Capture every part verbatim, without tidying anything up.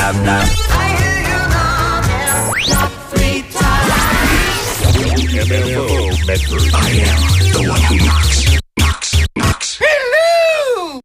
blah blah. I hear you knocking, knock three times. M F O Medford. I am the one who knocks, knocks, knocks. Hello!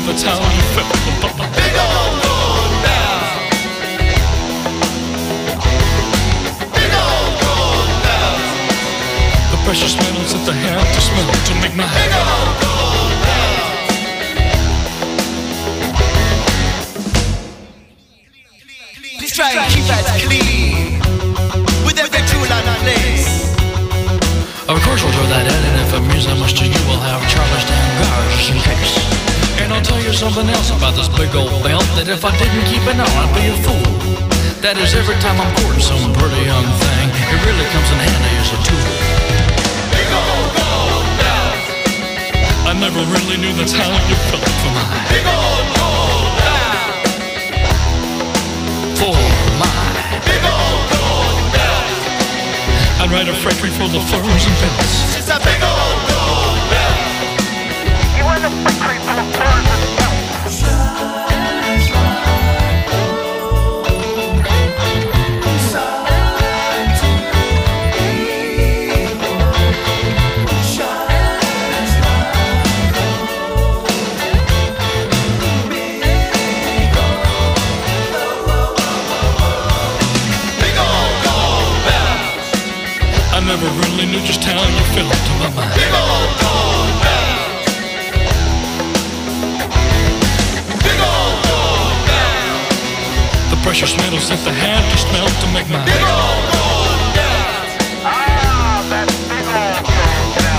that's how you felt. Big old gold bells. Big old gold bells. The precious metals that they have to smell to make my big old gold bells. Please try and keep that clean with every tool and place. Of course I'll throw that in, and if it means that much to you, we'll have Charleston guards in case. And I'll tell you something else about this big old belt, that if I didn't keep it on, I'd be a fool. That is, every time I'm courting some pretty young thing, it really comes in handy as a tool. Big old gold belt. I never really knew that's how you felt for my big old gold belt. For my big old gold belt. I'd ride a freight train full of furs and bells. It's a big old gold bell. You want a freight train full of furs and bells. Shines like gold, inside to evil. Shines like gold, big gold, Big old gold bells. I never really knew just how you felt to my mind. Big old gold bells. Big old gold bells. The precious metals that they had to smell to make my big old gold bells. Ah, that big old gold bell.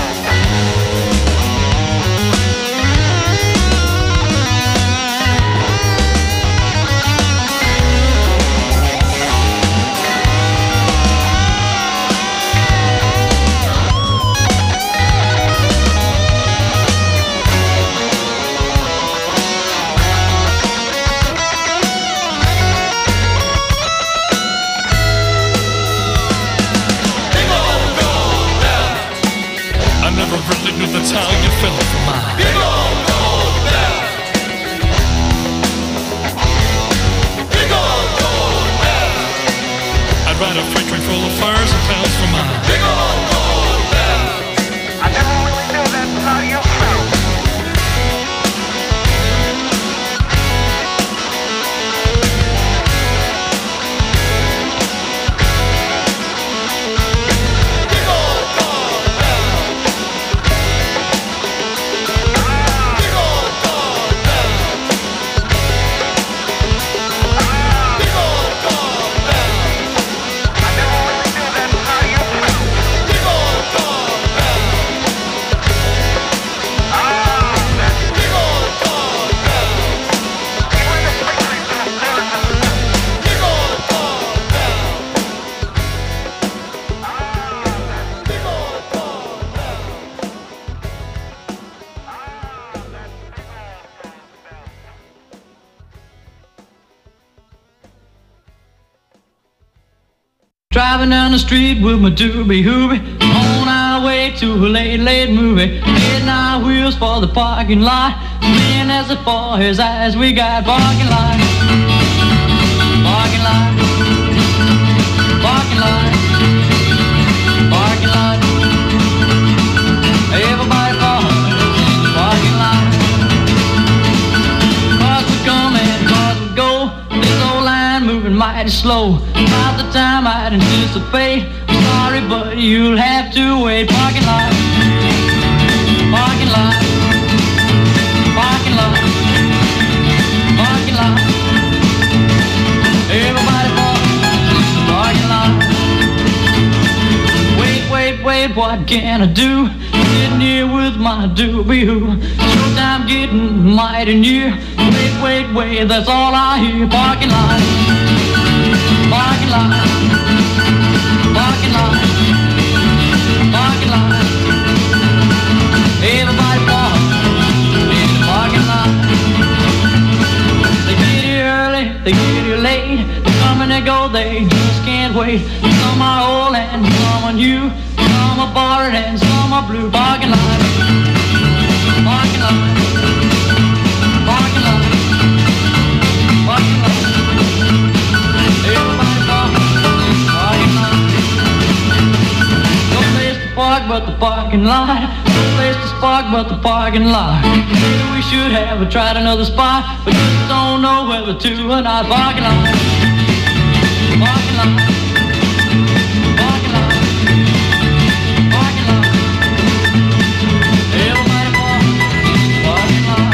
Big old gold bells. I never really knew that's how you felt for my big old gold bells. Big old gold bells. I'd ride a freight train full of fires and bells for my big old gold bells. I never really knew that's how you felt. Big old gold bells. Big old gold bells. Big old gold bells. I never really knew that's how you felt. Big old gold bells. Ah, that Big old gold bells. you want a freight train full of furs and bells. Big old gold bells. Big old gold bells. Driving down the street with my doobie hoobie, on our way to a late, late movie. Hitting our wheels for the parking lot. Man, as far as eyes, we got parking lot. Parking lot. Parking lot. Parking lot. Everybody falling in the parking lot. Cars would come and cars would go. This old line moving mighty slow. About the time I'd anticipate. I'm sorry, but you'll have to wait. Parking lot. Parking lot. Parking lot. Parking lot. Everybody falling in the parking lot. Wait, wait, wait, what can I do? Sitting here with my doobie-hoo. Showtime getting mighty near. Wait, wait, wait, that's all I hear. Parking lot. Parking lot. Parking lot. Parking lot. Everybody falling in the parking lot. They get here early, they get here late. They come and they go, they just can't wait. Some are old and some are new. Some are borrowed and some are blue. Parking lot. Parking lot. Parking lot. Parking lot. Everybody parking in the parking lot. No place to park but but the parking lot. No place to spark but the parking lot. Maybe we should have tried another spot, but just don't know whether to or not. Parking lot, parking lot, parking lot, parking lot. Everybody parking lot.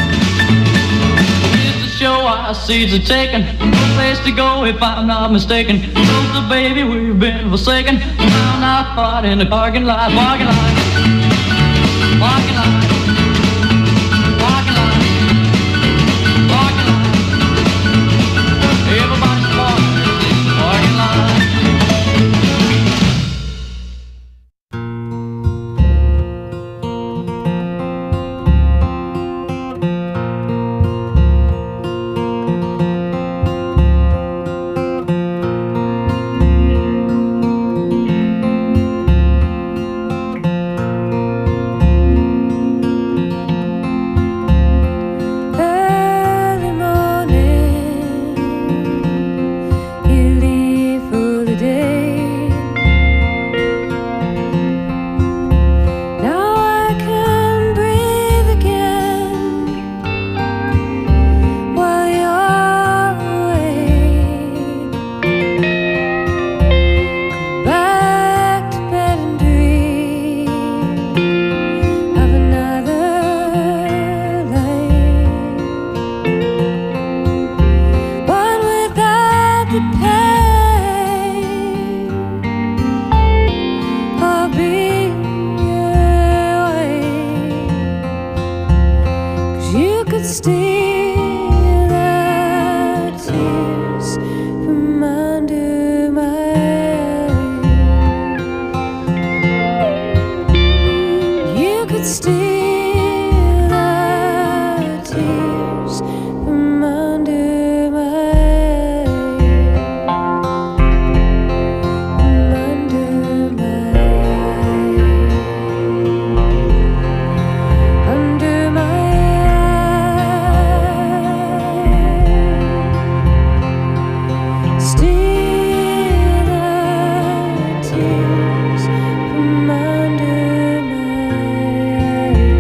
It's the show our seats are taken. No place to go if I'm not mistaken. Close the baby, we've been forsaken. Found our part in the parking lot, parking lot, parking lot, parking lot, parking lot. Everybody's parking in the parking lot. Tears from under my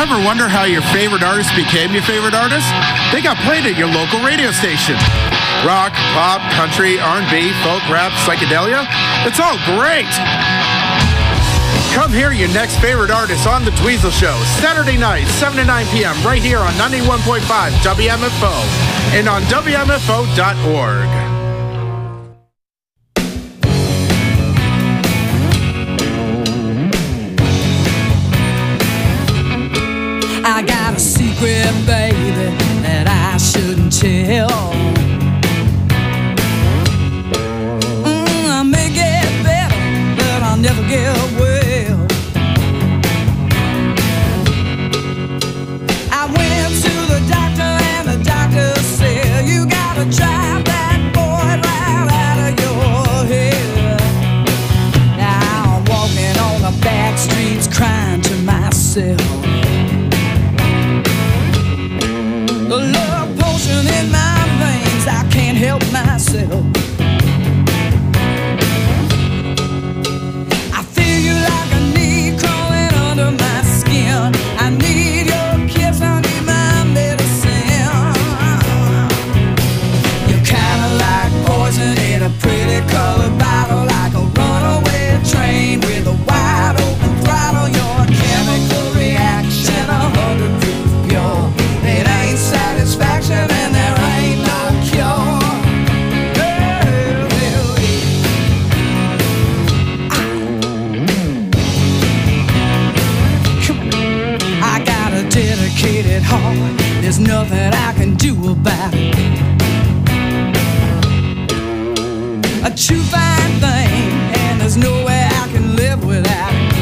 Ever wonder how your favorite artist became your favorite artist? They got played at your local radio station. Rock, pop, country, R and B, folk, rap, psychedelia. It's all great. Come hear your next favorite artist on The Dweezil Show, Saturday night, seven to nine p.m. right here on ninety-one point five W M F O and on W M F O dot org. I got a secret, baby, that I shouldn't tell. Mm, I may get better, but I'll never get well. I went to the doctor and the doctor said, you gotta drive that boy right out of your head. Now I'm walking on the back streets crying to myself. The love potion in my veins, I can't help myself. I feel you like a need crawling under my skin. I need your kiss, I need my medicine. You're kinda like poison in a pretty colored bottle, like a runaway train with a wide open throttle. Your chemical reaction, a hundred proof pure. It ain't satisfaction and there ain't no cure. Well, well, yeah. I got a dedicated heart, there's nothing I can do about it. A true fine thing, and there's no way I can live without it.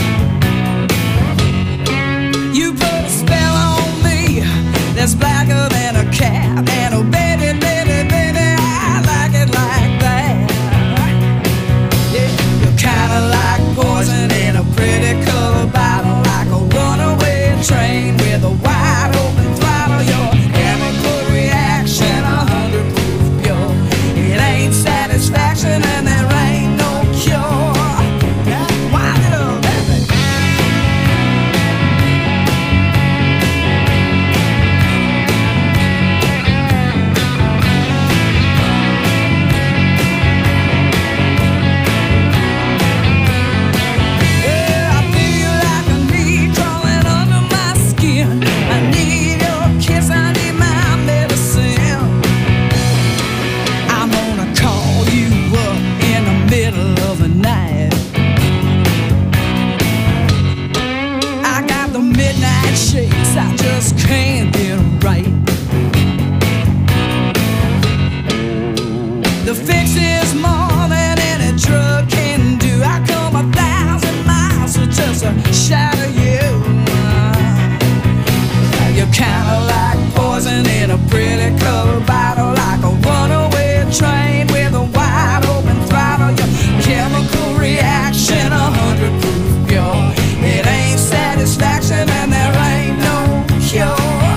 You put a spell on me that's blacker than a cat. And oh baby, baby, baby, I like it like that. Yeah, you're kinda like poison in a pretty colored bottle, like a runaway train with a wide open throttle. Your chemical reaction, a hundred proof pure. It ain't satisfaction and there ain't no cure. Wind it up, baby. Yeah, I feel like a need crawling under my skin. I need your kiss, I need my medicine. I'm gonna call you up in the middle of the night. I got the midnight shakes, I just can't get 'em right. The fix is more than any drug can do. I come a thousand miles to just a shot of you. You're kinda like poison in a pretty colored bottle, like a runaway train with a wide open throttle. Your chemical reaction, a hundred proof pure. It ain't satisfaction and there ain't no cure.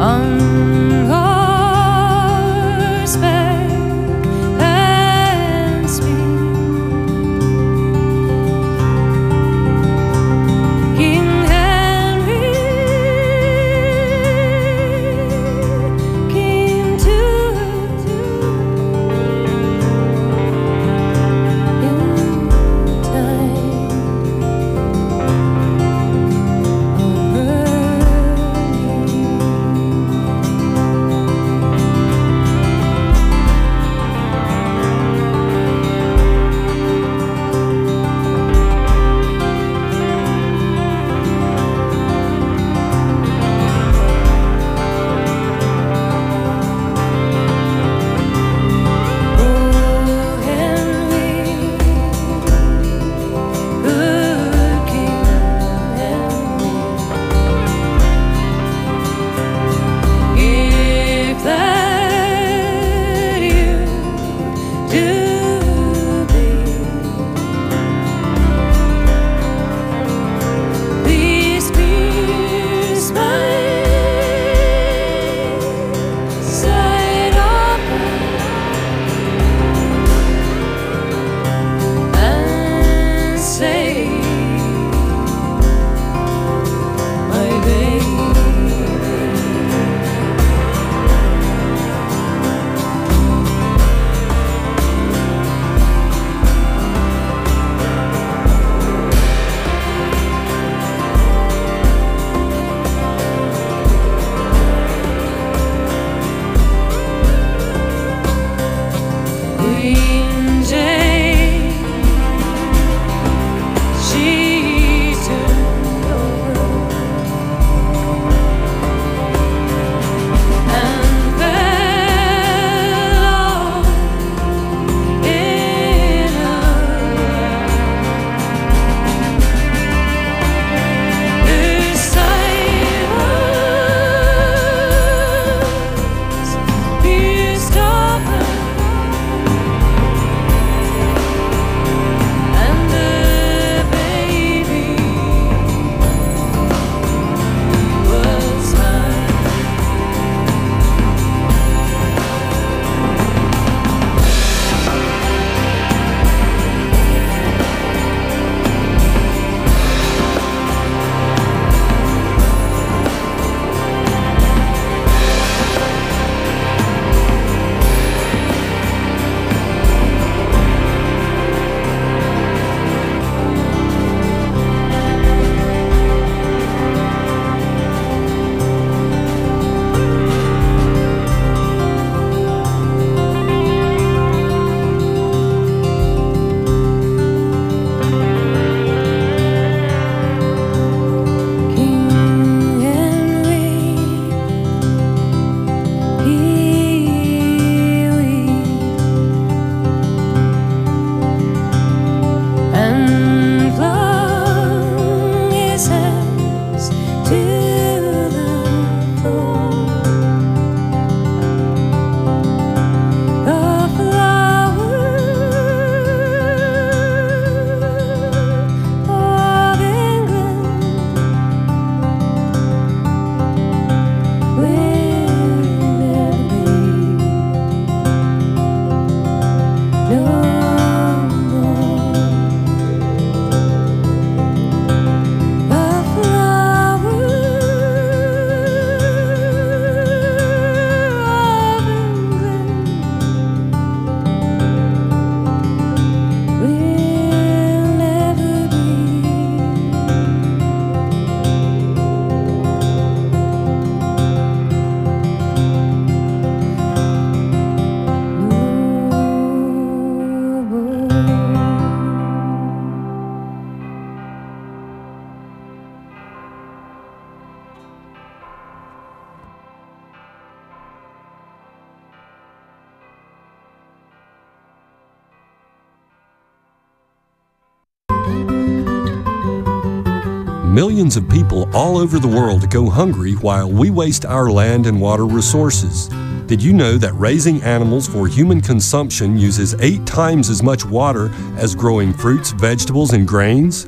Millions of people all over the world go hungry while we waste our land and water resources. Did you know that raising animals for human consumption uses eight times as much water as growing fruits, vegetables, and grains?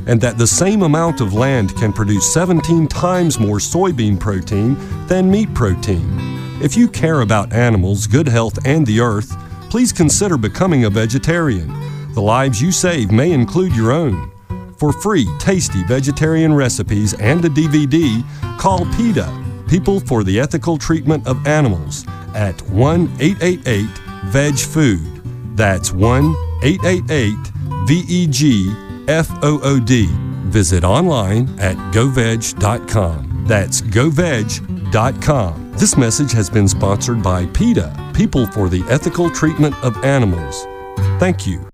and that the same amount of land can produce seventeen times more soybean protein than meat protein. If you care about animals, good health, and the earth, please consider becoming a vegetarian. The lives you save may include your own. For free, tasty vegetarian recipes and a D V D, call PETA, People for the Ethical Treatment of Animals, at one eight eight eight veg food. That's one eight eight eight V E G F O O D. Visit online at go veg dot com. That's go veg dot com. This message has been sponsored by PETA, People for the Ethical Treatment of Animals. Thank you.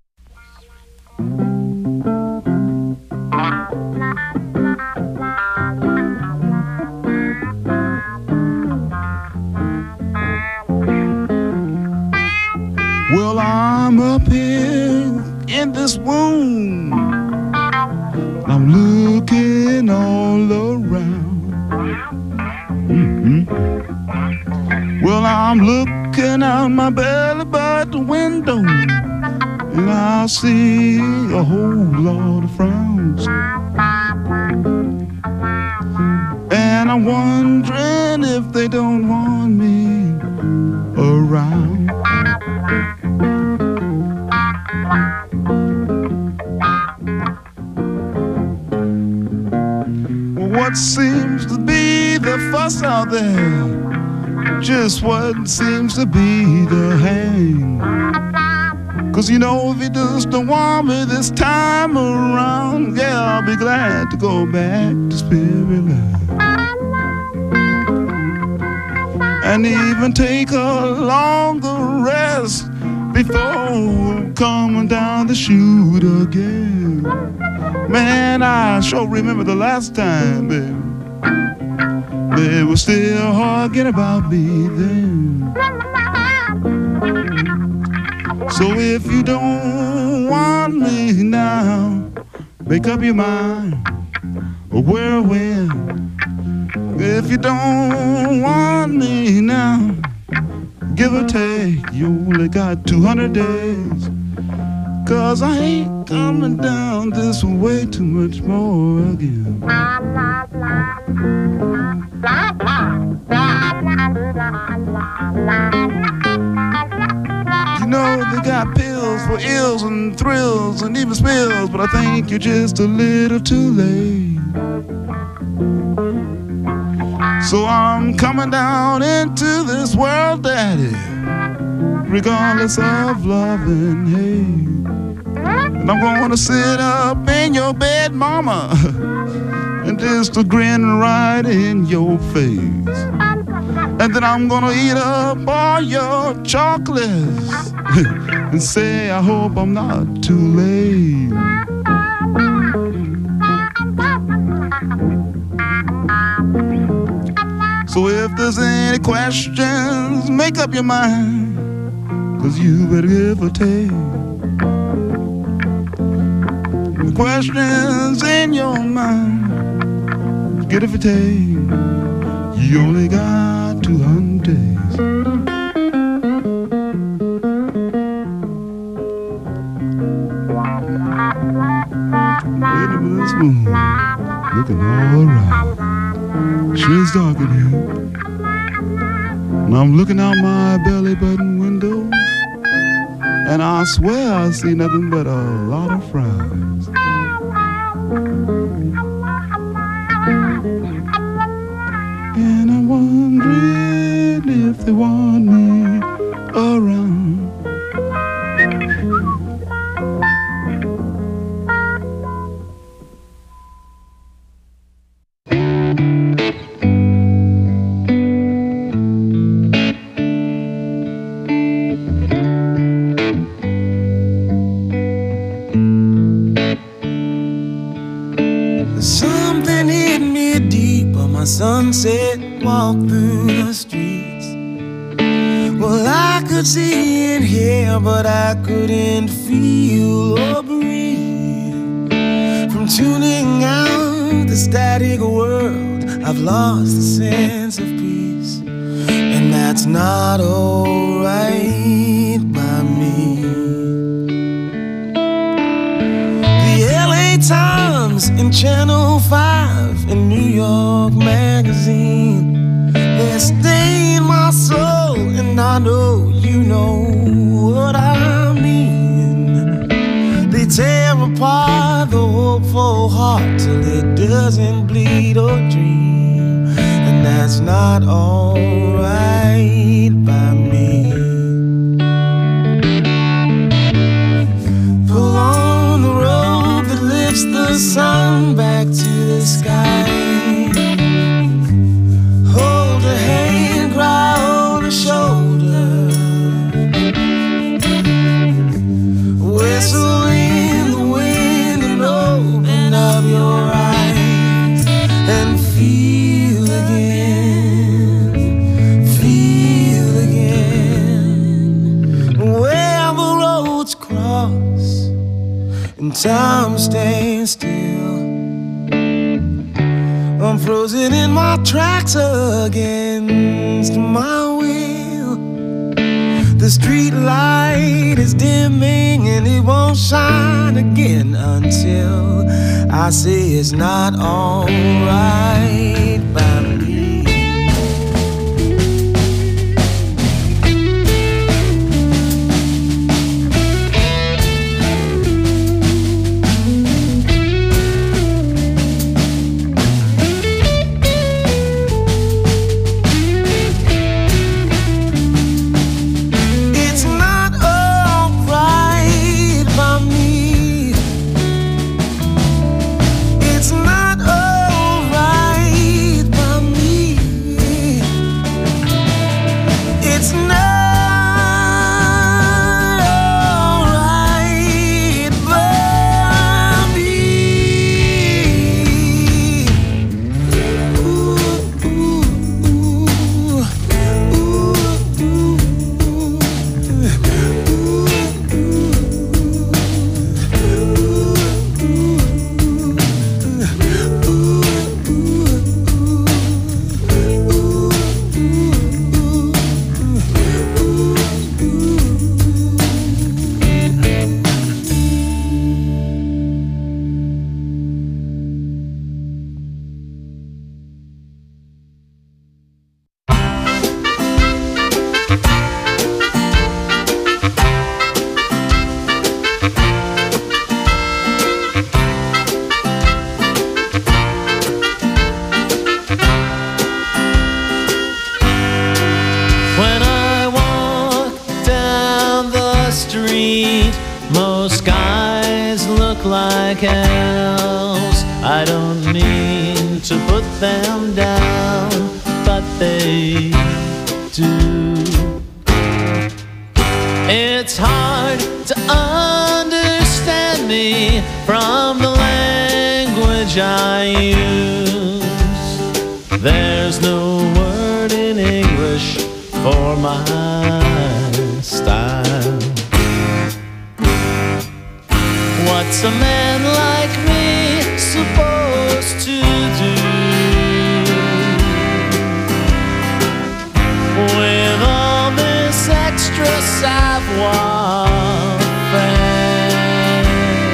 Well, I'm up here in this womb. I'm looking all around. Mm-hmm. Well, I'm looking out my belly by the window, and I see a whole lot of frowns. And I'm wondering if they don't want me around. What seems to be the fuss out there, just what seems to be the hang. Cause you know if he just don't want me this time around, yeah, I'll be glad to go back to Spirit Land. And even take a longer rest before coming down the chute again. Man, I sure remember the last time, baby. They were still arguing about me then. So if you don't want me now, make up your mind where or when. If you don't want me now, give or take, you only got two hundred days. Cause I ain't coming down this way too much more again. You know they got pills for ills and thrills and even spills, but I think you're just a little too late. So I'm coming down into this world, Daddy, regardless of love and hate. And I'm gonna sit up in your bed, Mama, and just a grin right in your face. And then I'm gonna eat up all your chocolates and say I hope I'm not too late. So if there's any questions, make up your mind, cause you better give or take. The questions in your mind, get if you take. You only got two hundred days. Wait a minute, this moon looking all around. Sure it's dark in here. And I'm looking out my belly button window, and I swear I see nothing but a lot of frowns. And I'm wondering if they want me around. Sunset walk through the streets. Well, I could see and hear, but I couldn't feel or breathe. From tuning out the static world, I've lost the sense of peace, and that's not alright by me. The L A Times times in Channel five in New York Magazine. They stain my soul, and I know you know what I mean. They tear apart the hopeful heart till it doesn't bleed or dream, and that's not alright by me. Pull on the rope that lifts the sun back to the sky. Hold a hand, cry on a shoulder. Whistle in the wind and open up your eyes and feel again, feel again. Where the roads cross and time stands still, I'm frozen in my tracks against my will. The street light is dimming and it won't shine again until I say it's not alright by me. I don't mean to put them down, but they do. It's hard to understand me from the language I use. There's no word in English for my style. What's a man like me supposed to do with all this extra savoir-faire?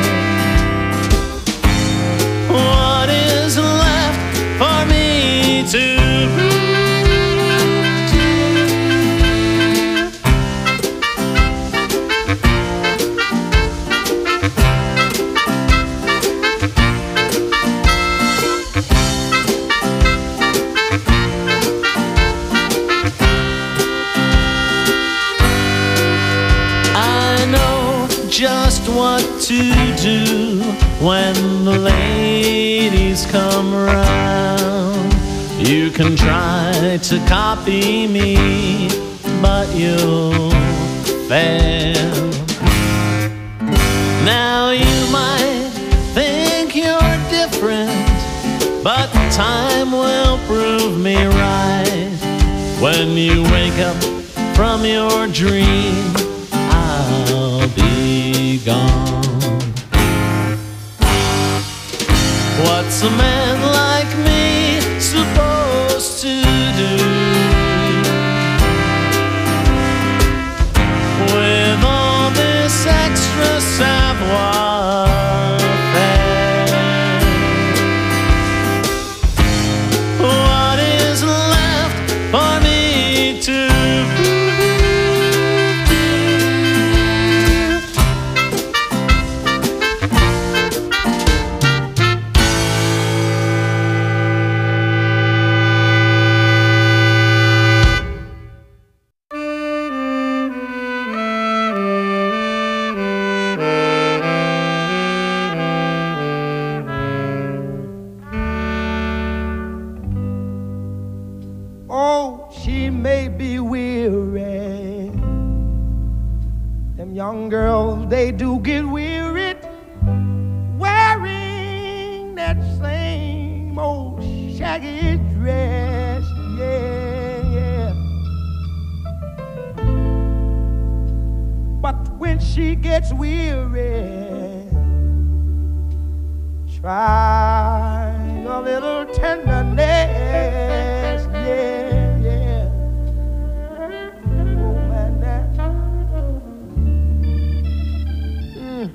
What is left for me to do? Just what to do when the ladies come round. You can try to copy me, but you'll fail. Now you might think you're different, but time will prove me right. When you wake up from your dream, I'll be gone. What's a man like me supposed to do with all this extra savoir-faire? be weary. Them young girls, they do get wearied wearing that same old shaggy dress. Yeah, yeah. But when she gets weary, try a little tenderness. Yeah, yeah. Oh, man, that. Mm.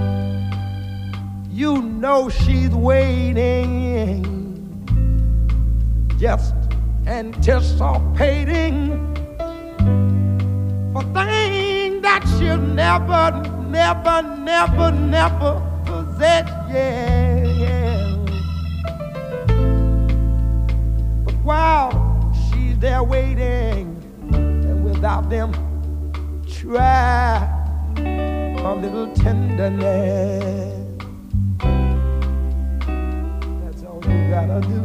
You know she's waiting, just anticipating for things that she'll never, never, never, never possess. Yeah, yeah. But while she's there waiting, and without them, try a little tenderness. That's all you gotta do.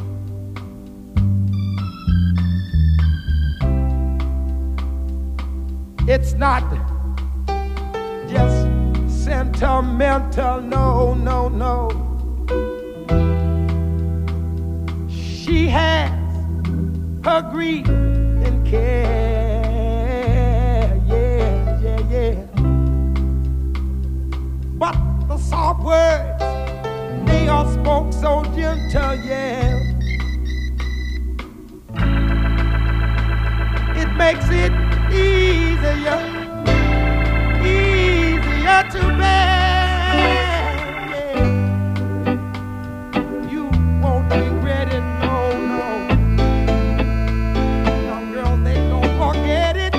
It's not just sentimental, no, no, no. She has her grief and care, yeah, yeah, yeah. But the soft words, they are spoke so gentle, yeah. It makes it easier, easier to bear. Yeah. You won't regret it, no, no. Young girls, they don't forget it.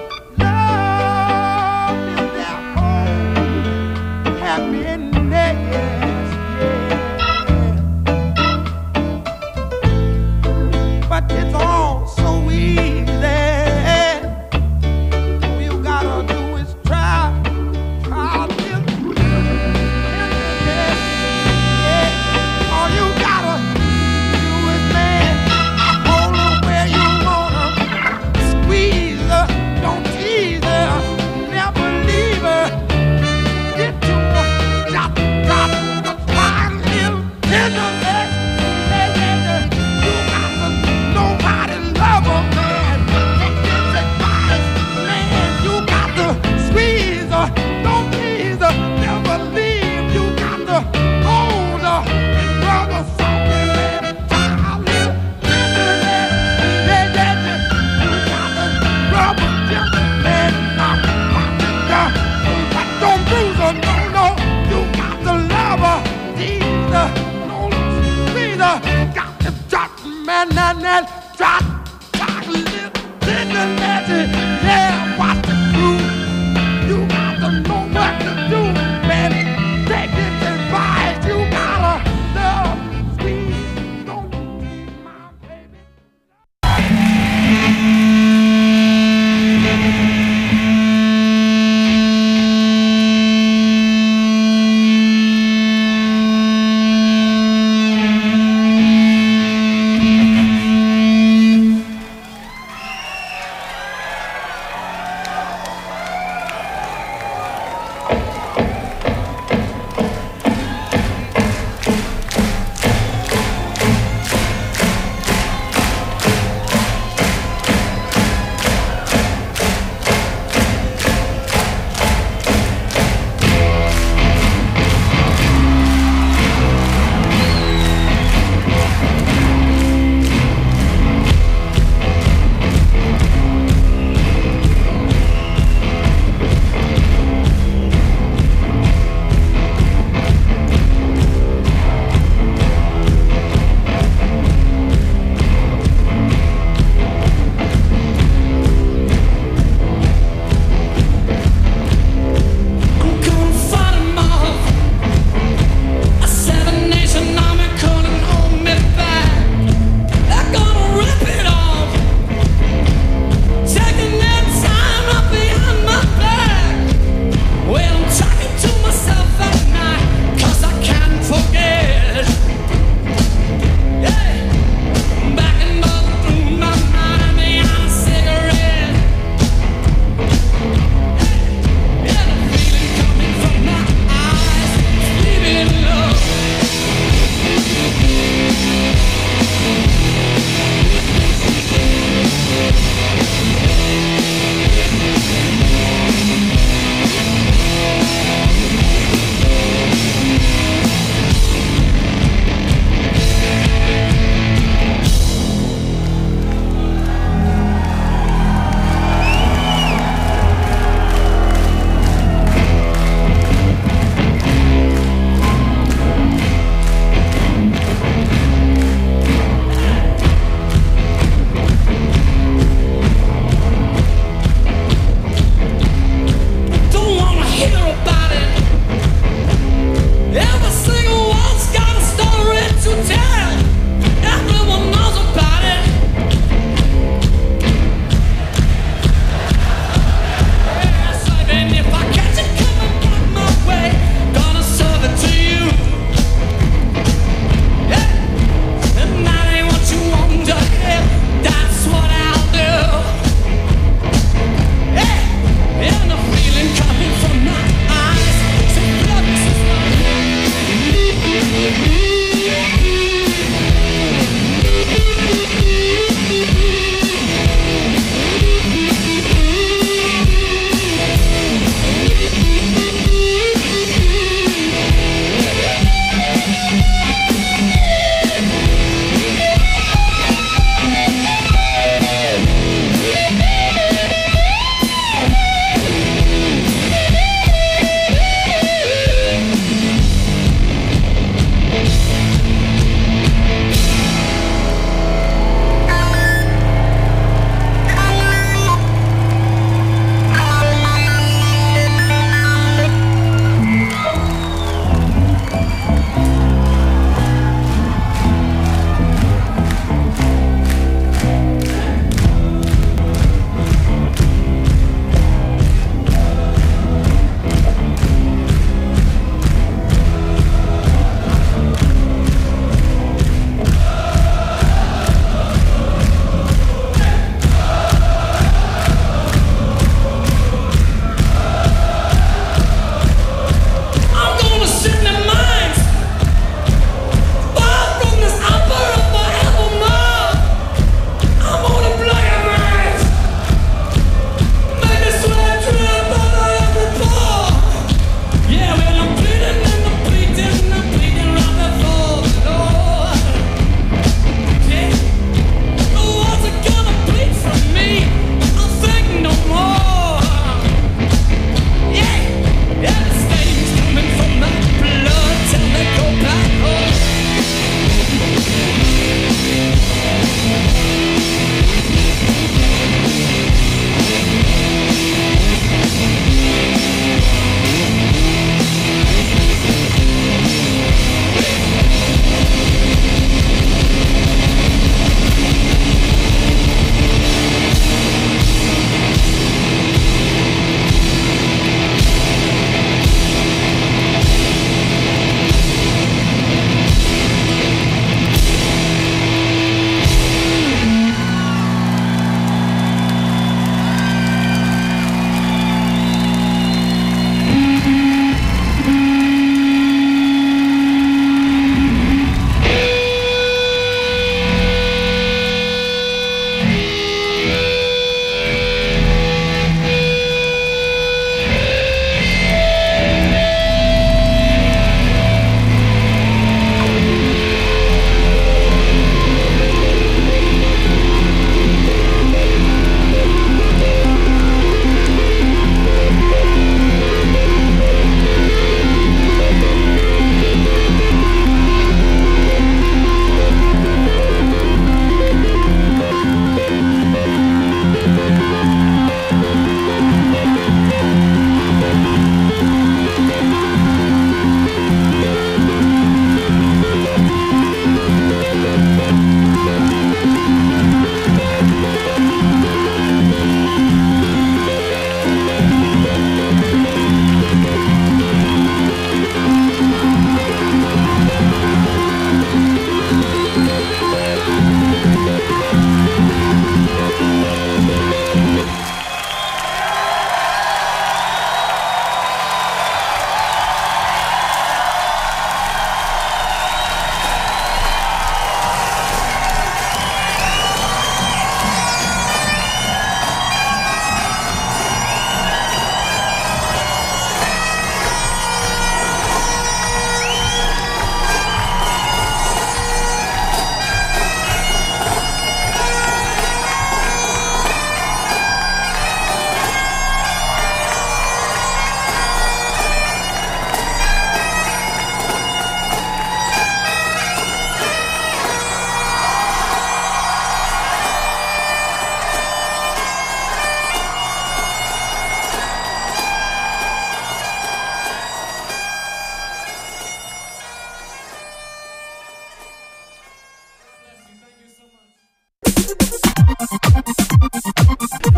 Love is their home, happiness, yeah. But it's all so easy. All you gotta do is try, try this.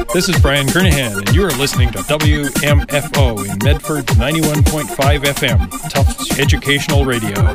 This is Brian Kernahan, and you are listening to W M F O in Medford ninety-one point five F M, Tufts Educational Radio.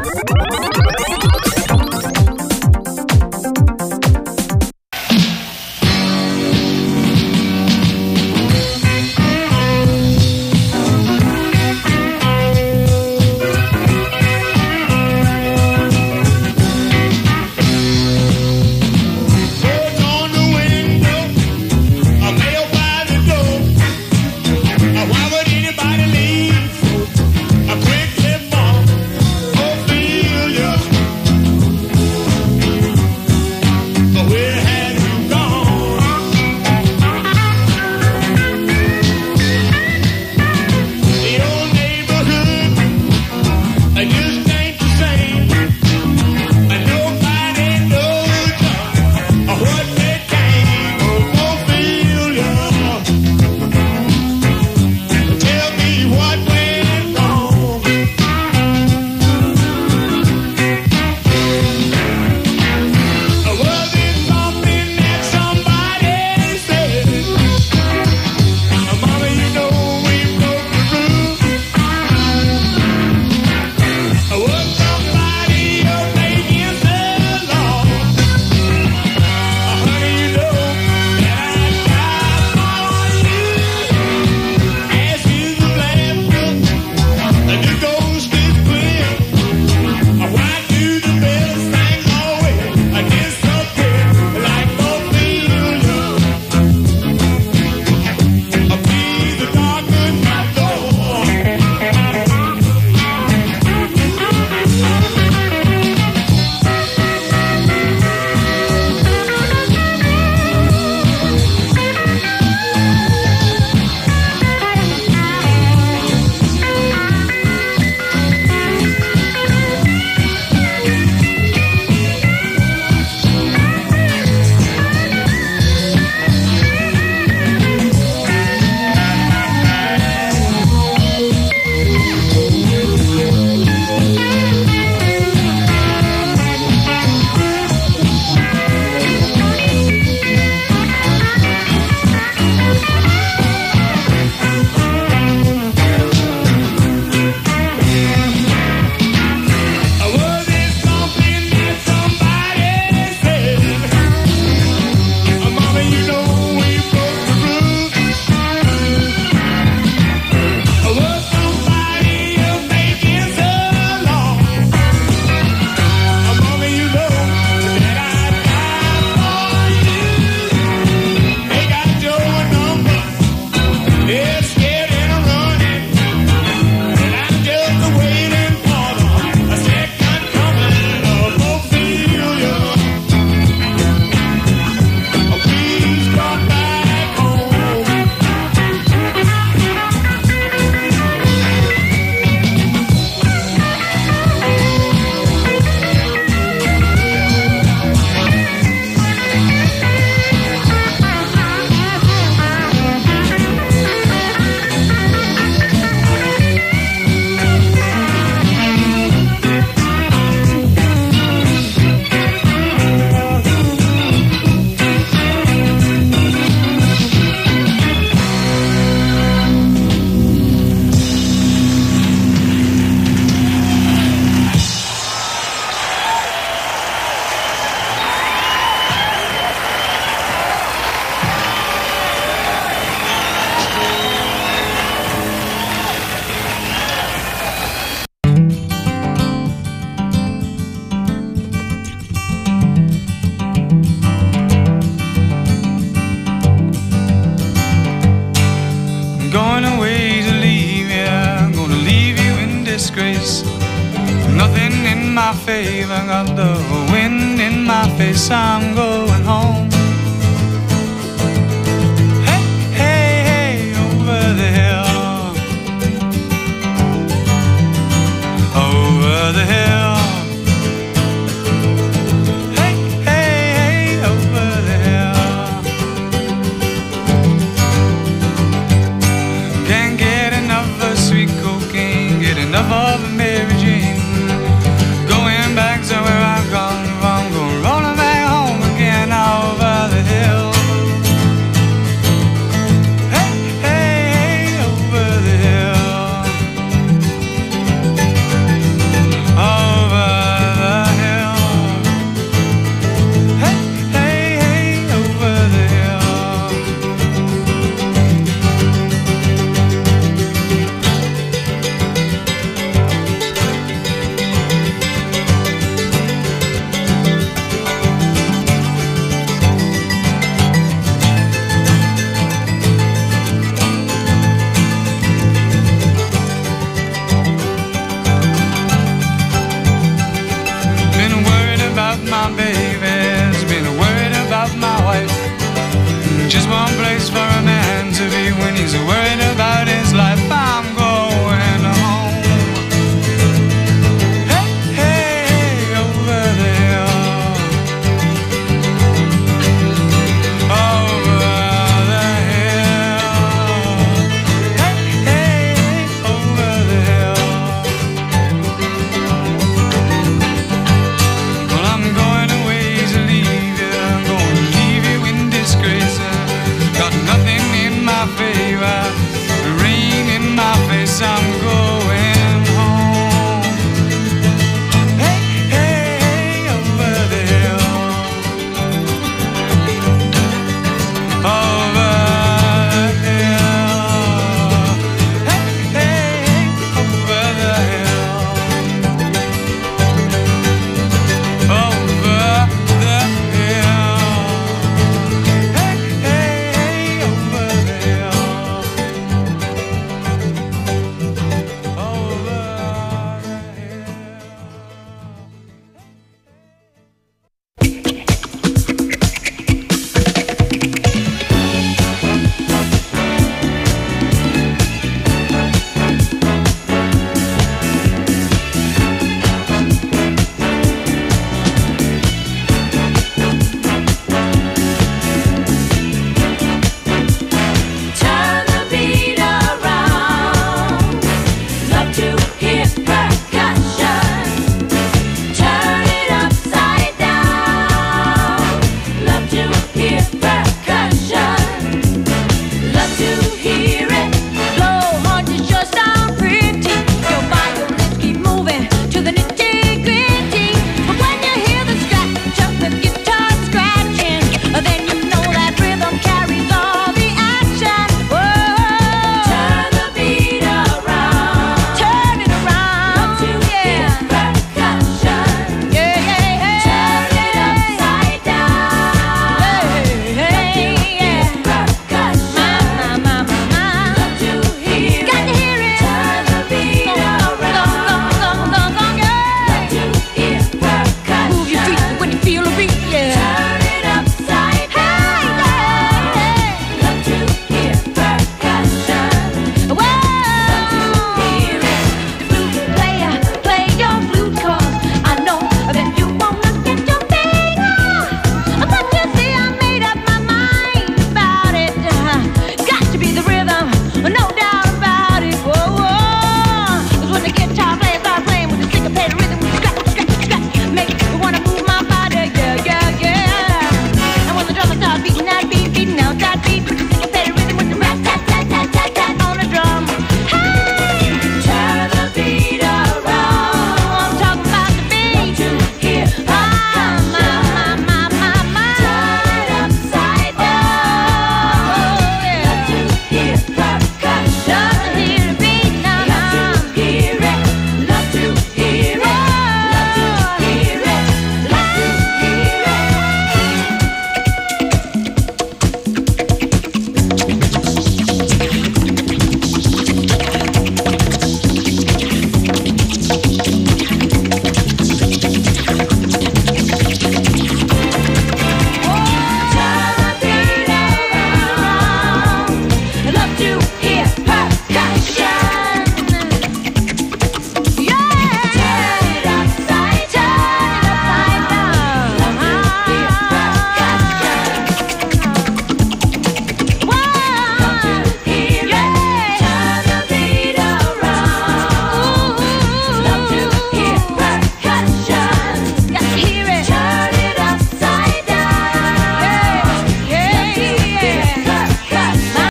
Nothing in my favor, got the wind in my face, I'm going home.